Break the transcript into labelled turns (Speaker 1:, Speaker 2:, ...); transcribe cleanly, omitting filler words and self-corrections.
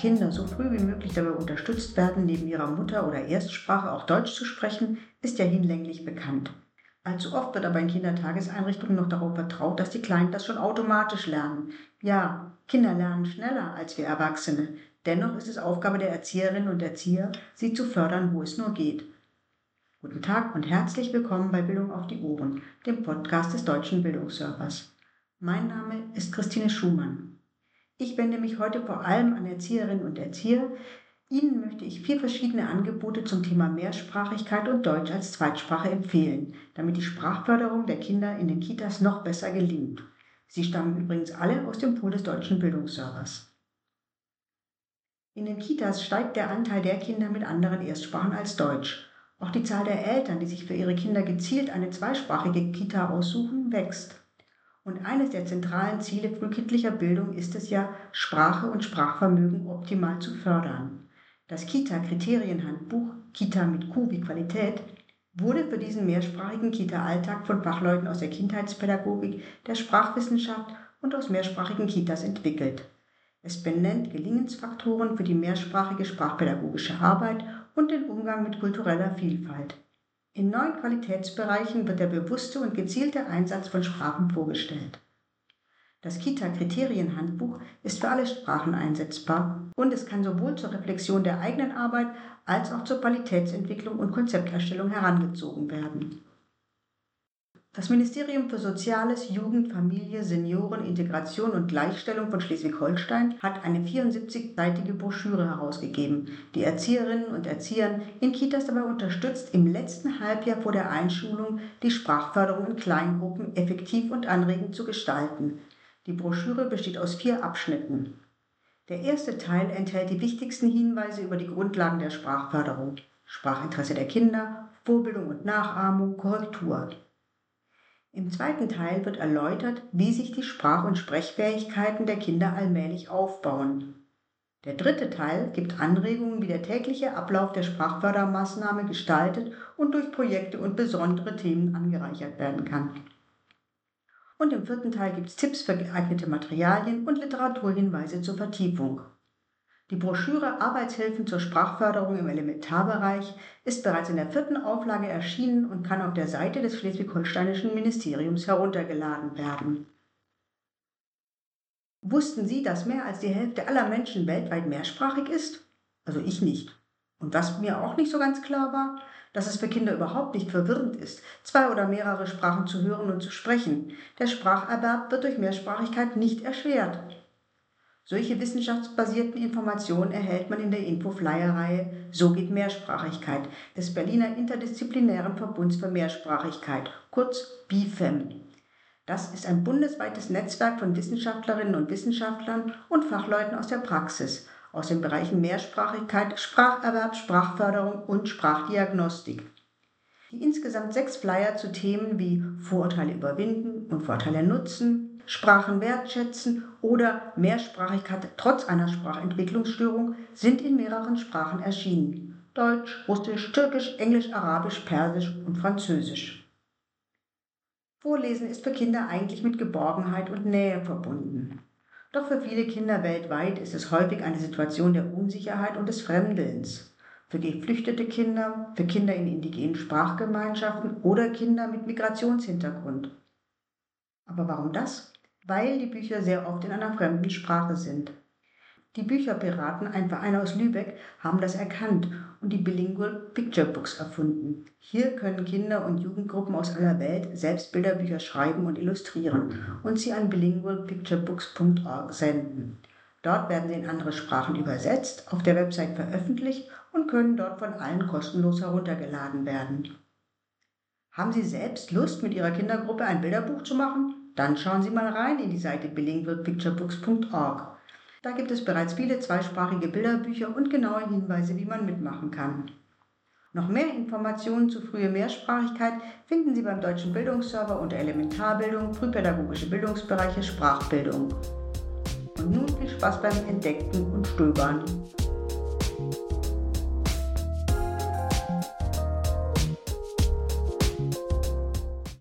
Speaker 1: Kinder so früh wie möglich dabei unterstützt werden, neben ihrer Mutter- oder Erstsprache auch Deutsch zu sprechen, ist ja hinlänglich bekannt. Allzu oft wird aber in Kindertageseinrichtungen noch darauf vertraut, dass die Kleinen das schon automatisch lernen. Ja, Kinder lernen schneller als wir Erwachsene. Dennoch ist es Aufgabe der Erzieherinnen und Erzieher, sie zu fördern, wo es nur geht. Guten Tag und herzlich willkommen bei Bildung auf die Ohren, dem Podcast des Deutschen Bildungsservers. Mein Name ist Christine Schumann. Ich wende mich heute vor allem an Erzieherinnen und Erzieher. Ihnen möchte ich 4 verschiedene Angebote zum Thema Mehrsprachigkeit und Deutsch als Zweitsprache empfehlen, damit die Sprachförderung der Kinder in den Kitas noch besser gelingt. Sie stammen übrigens alle aus dem Pool des Deutschen Bildungsservers. In den Kitas steigt der Anteil der Kinder mit anderen Erstsprachen als Deutsch. Auch die Zahl der Eltern, die sich für ihre Kinder gezielt eine zweisprachige Kita aussuchen, wächst. Und eines der zentralen Ziele frühkindlicher Bildung ist es ja, Sprache und Sprachvermögen optimal zu fördern. Das Kita-Kriterienhandbuch, Kita mit Q wie Qualität, wurde für diesen mehrsprachigen Kita-Alltag von Fachleuten aus der Kindheitspädagogik, der Sprachwissenschaft und aus mehrsprachigen Kitas entwickelt. Es benennt Gelingensfaktoren für die mehrsprachige sprachpädagogische Arbeit und den Umgang mit kultureller Vielfalt. In 9 Qualitätsbereichen wird der bewusste und gezielte Einsatz von Sprachen vorgestellt. Das Kita-Kriterienhandbuch ist für alle Sprachen einsetzbar und es kann sowohl zur Reflexion der eigenen Arbeit als auch zur Qualitätsentwicklung und Konzepterstellung herangezogen werden. Das Ministerium für Soziales, Jugend, Familie, Senioren, Integration und Gleichstellung von Schleswig-Holstein hat eine 74-seitige Broschüre herausgegeben, die Erzieherinnen und Erziehern in Kitas dabei unterstützt, im letzten Halbjahr vor der Einschulung die Sprachförderung in Kleingruppen effektiv und anregend zu gestalten. Die Broschüre besteht aus 4 Abschnitten. Der erste Teil enthält die wichtigsten Hinweise über die Grundlagen der Sprachförderung: Sprachinteresse der Kinder, Vorbildung und Nachahmung, Korrektur. Im zweiten Teil wird erläutert, wie sich die Sprach- und Sprechfähigkeiten der Kinder allmählich aufbauen. Der dritte Teil gibt Anregungen, wie der tägliche Ablauf der Sprachfördermaßnahme gestaltet und durch Projekte und besondere Themen angereichert werden kann. Und im 4. Teil gibt es Tipps für geeignete Materialien und Literaturhinweise zur Vertiefung. Die Broschüre Arbeitshilfen zur Sprachförderung im Elementarbereich ist bereits in der 4. Auflage erschienen und kann auf der Seite des Schleswig-Holsteinischen Ministeriums heruntergeladen werden. Wussten Sie, dass mehr als die Hälfte aller Menschen weltweit mehrsprachig ist? Also ich nicht. Und was mir auch nicht so ganz klar war, dass es für Kinder überhaupt nicht verwirrend ist, 2 oder mehrere Sprachen zu hören und zu sprechen. Der Spracherwerb wird durch Mehrsprachigkeit nicht erschwert. Solche wissenschaftsbasierten Informationen erhält man in der Info-Flyer-Reihe So geht Mehrsprachigkeit des Berliner Interdisziplinären Verbunds für Mehrsprachigkeit, kurz BIFEM. Das ist ein bundesweites Netzwerk von Wissenschaftlerinnen und Wissenschaftlern und Fachleuten aus der Praxis, aus den Bereichen Mehrsprachigkeit, Spracherwerb, Sprachförderung und Sprachdiagnostik. Die insgesamt 6 Flyer zu Themen wie Vorurteile überwinden und Vorteile nutzen, Sprachen wertschätzen oder Mehrsprachigkeit trotz einer Sprachentwicklungsstörung sind in mehreren Sprachen erschienen: Deutsch, Russisch, Türkisch, Englisch, Arabisch, Persisch und Französisch. Vorlesen ist für Kinder eigentlich mit Geborgenheit und Nähe verbunden. Doch für viele Kinder weltweit ist es häufig eine Situation der Unsicherheit und des Fremdelns. Für geflüchtete Kinder, für Kinder in indigenen Sprachgemeinschaften oder Kinder mit Migrationshintergrund. Aber warum das? Weil die Bücher sehr oft in einer fremden Sprache sind. Die Bücherpiraten, ein Verein aus Lübeck, haben das erkannt und die Bilingual Picture Books erfunden. Hier können Kinder- und Jugendgruppen aus aller Welt selbst Bilderbücher schreiben und illustrieren und sie an bilingualpicturebooks.org senden. Dort werden sie in andere Sprachen übersetzt, auf der Website veröffentlicht und können dort von allen kostenlos heruntergeladen werden. Haben Sie selbst Lust, mit Ihrer Kindergruppe ein Bilderbuch zu machen? Dann schauen Sie mal rein in die Seite bilingualpicturebooks.org. Da gibt es bereits viele zweisprachige Bilderbücher und genaue Hinweise, wie man mitmachen kann. Noch mehr Informationen zu früher Mehrsprachigkeit finden Sie beim Deutschen Bildungsserver unter Elementarbildung, frühpädagogische Bildungsbereiche, Sprachbildung. Und nun viel Spaß beim Entdecken und Stöbern.